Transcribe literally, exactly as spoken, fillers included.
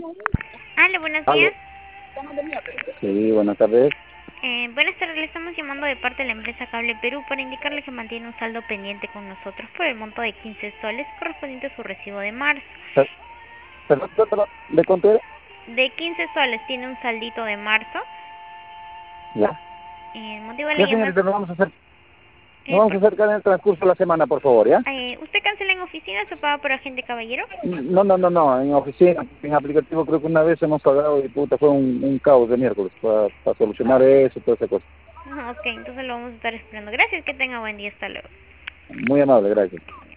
Hola, buenos Aló. días. Sí, buenas tardes. Eh, buenas tardes, le estamos llamando de parte de la empresa Cable Perú para indicarle que mantiene un saldo pendiente con nosotros por el monto de quince soles correspondiente a su recibo de marzo. Per- Perdón, perdón, perdón, ¿le conté? De quince soles tiene un saldito de marzo. Ya. Eh, el motivo de la Ya, llamada... señorita, nos vamos a hacer, nos Eh, vamos a por- acercar en el transcurso de la semana, por favor, ¿ya? eh, ¿Usted cancela en oficina o se paga por agente, caballero? No, no, no, no, en oficina, en aplicativo creo que una vez hemos pagado y puta, fue un, un caos de miércoles para solucionar eso, toda esa cosa. Ah, ok, entonces lo vamos a estar esperando. Gracias, que tenga buen día, hasta luego. Muy amable, gracias.